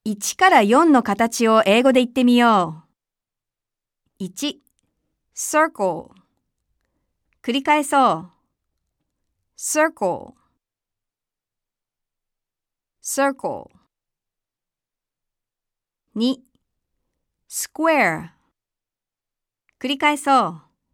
1から4の形を英語で言ってみよう。1、circle。繰り返そう。circle、circle。2、square。繰り返そう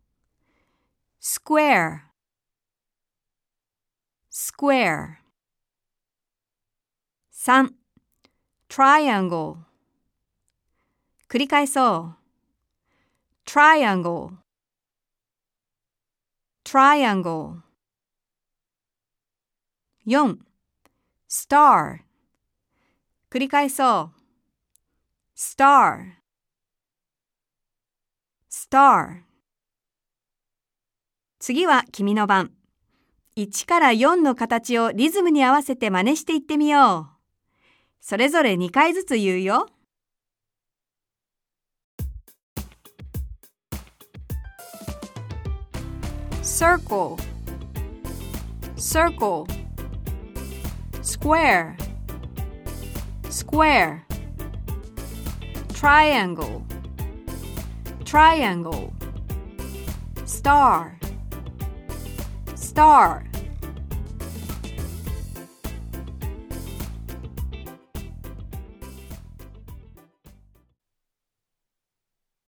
。square、square。3、triangle。繰り返そう。triangle、triangle。4、star。繰り返そう。star、star。次は君の番。1から4の形をリズムに合わせて真似していってみよう。それぞれ2回ずつ言うよ。circle、circle。square、square。triangle、triangle。star、star。